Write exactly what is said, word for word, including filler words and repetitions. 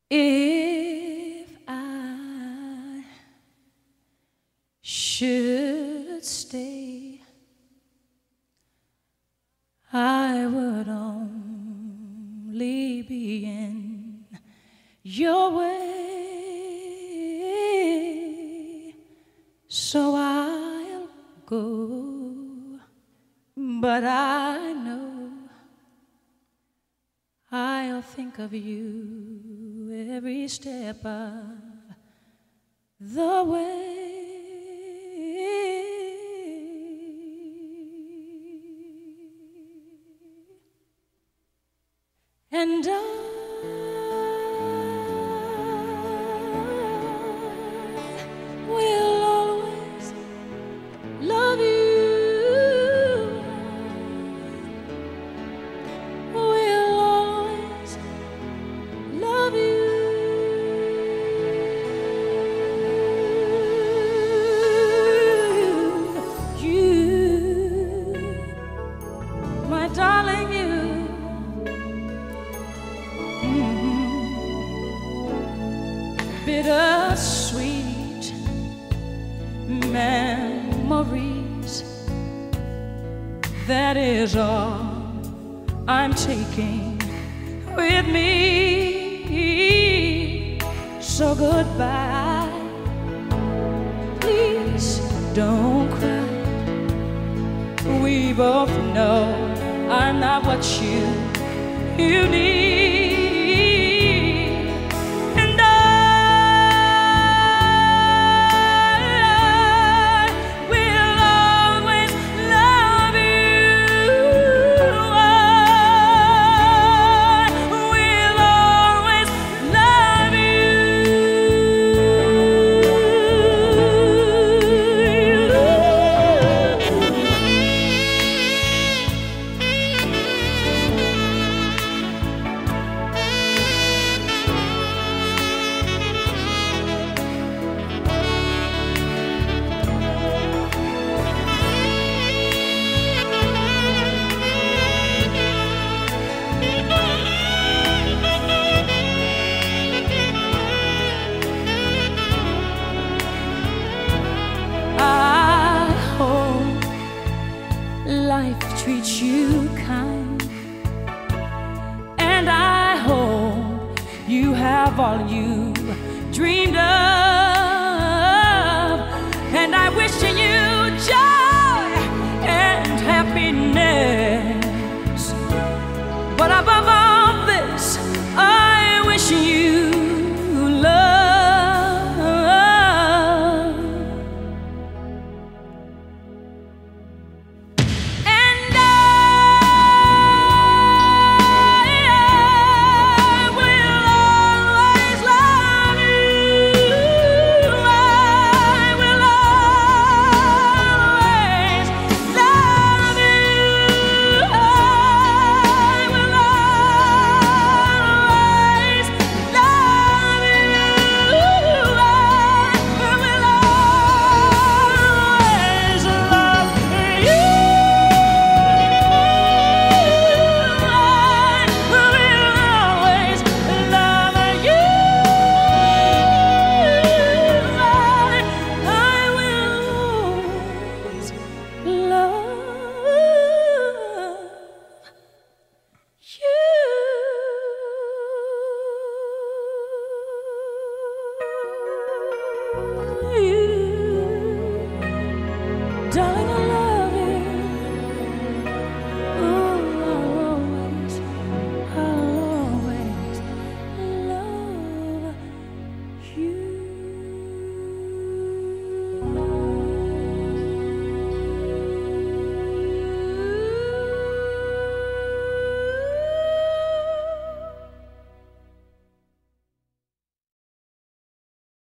If I should stay, I would only be in your way, so I'll go, but I know I'll think of you every step of the way. And I will always love you. Will always love you. You, my darling, you. Bittersweet memories, that is all I'm taking with me. So goodbye, please don't cry. We both know I'm not what you, you need. Life treats you kind, and I hope you have all you dreamed of, and I wish you joy and happiness, but above all this I wish you love. Darling, I love